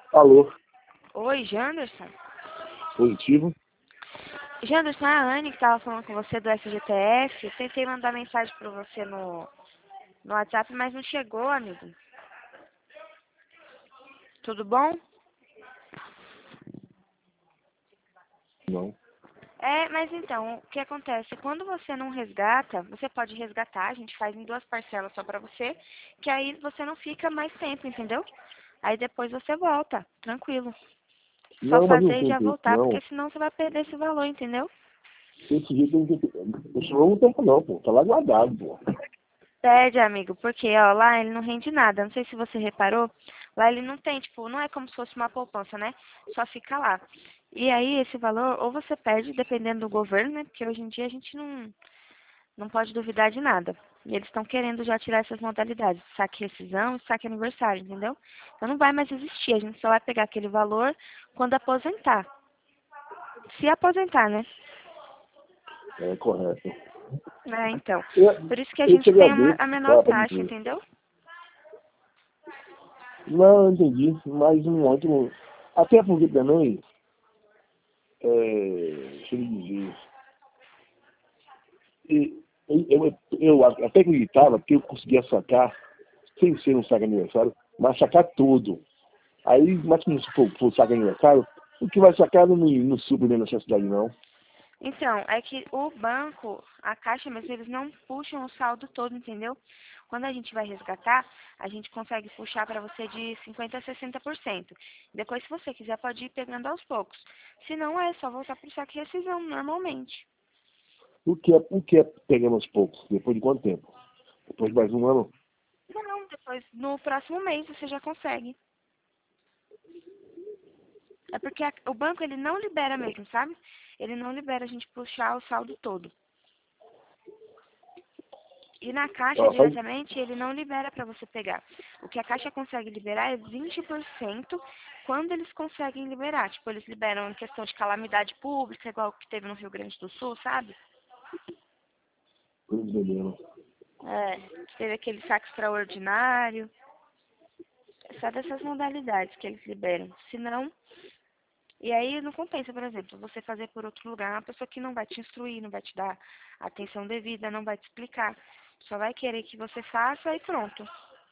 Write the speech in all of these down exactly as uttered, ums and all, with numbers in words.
Alô, Oi, Janderson. positivo? Janderson, é a Anne que estava falando com você do S G T F. Eu tentei mandar mensagem para você no, no WhatsApp, mas não chegou, amigo. Tudo bom? Não. É, mas então, o que acontece? Quando você não resgata, você pode resgatar, a gente faz em duas parcelas só pra você, que aí você não fica mais tempo, entendeu? Aí depois você volta, tranquilo. Só Não, mas não fazer e tem já tempo, voltar, não. porque senão você vai perder esse valor, entendeu? Esse jeito não tem tempo. Esse não tem tempo, não, pô. Tá lá guardado, pô. Perde, amigo, porque ó, lá ele não rende nada. Não sei se você reparou, lá ele não tem, tipo, não é como se fosse uma poupança, né? Só fica lá. E aí esse valor, ou você perde, dependendo do governo, né? Porque hoje em dia a gente não, não pode duvidar de nada. E eles estão querendo já tirar essas modalidades, saque rescisão e saque aniversário, entendeu? Então não vai mais existir, a gente só vai pegar aquele valor quando aposentar. Se aposentar, né? É correto. É, então. Eu, Por isso que a eu te gente tem uma, agradeço, a menor tá, pra taxa, dizer. entendeu? Não, eu entendi. Mas um ótimo. Até porque também, é, deixa eu lhe dizer. E, eu, eu, eu até acreditava que eu conseguia sacar, sem ser um saque aniversário, mas sacar tudo. Aí, mas se não for, for saque aniversário, o que vai sacar não, não supre minha necessidade, não. Então, é que o banco, a caixa mesmo, eles não puxam o saldo todo, entendeu? Quando a gente vai resgatar, a gente consegue puxar para você de cinquenta por cento a sessenta por cento. Depois, se você quiser, pode ir pegando aos poucos. Se não, é só voltar para o saque rescisão, normalmente. O que é, o que é pegando aos poucos? Depois de quanto tempo? Depois de mais um ano? Não, depois, no próximo mês, você já consegue. É porque a- o banco, ele não libera mesmo, sabe? Ele não libera a gente puxar o saldo todo. E na caixa, Ah, faz, diretamente, ele não libera para você pegar. O que a caixa consegue liberar é vinte por cento quando eles conseguem liberar. Tipo, eles liberam em questão de calamidade pública, igual o que teve no Rio Grande do Sul, sabe? coisa de mesmo. É, teve aquele saque extraordinário. É só dessas modalidades que eles liberam. Se não, e aí não compensa, por exemplo, você fazer por outro lugar, uma pessoa que não vai te instruir, não vai te dar atenção devida, não vai te explicar. Só vai querer que você faça e pronto.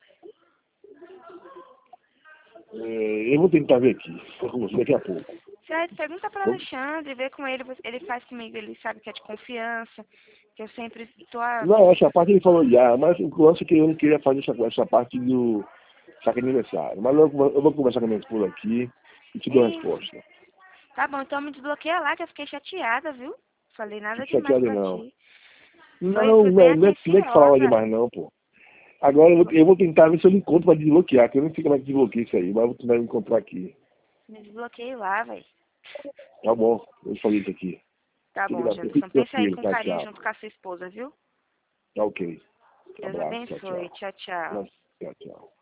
É, eu vou tentar ver aqui. Estou com você daqui a pouco. Certo, pergunta para Bom, Alexandre, vê com ele, ele faz comigo, ele sabe que é de confiança, que eu sempre tô a... não, essa parte ele falou já, mas o lance é que eu não queria fazer essa, essa parte do saque aniversário. Mas eu, eu vou conversar com a minha esposa aqui e te dou a Isso. resposta. Tá bom, então me desbloqueia lá que eu fiquei chateada, viu? Falei nada Fique demais chateado pra não. ti. Foi, Não, fui não bem é, não é não é que falava atenciosa. demais não, pô. Agora eu vou, eu vou tentar ver se eu encontro para desbloquear, que eu não sei como é que desbloqueia isso aí, mas eu vou tentar encontrar aqui. Me desbloqueei lá, velho. Tá bom, eu falei isso aqui. Tá Fique, bom, fique Janderson. Pensa aí tranquilo, com tá, carinho tchau. junto com a sua esposa, viu? Tá ok. Deus Abraço, tchau, abençoe. tchau. Tchau, tchau. Tchau, tchau.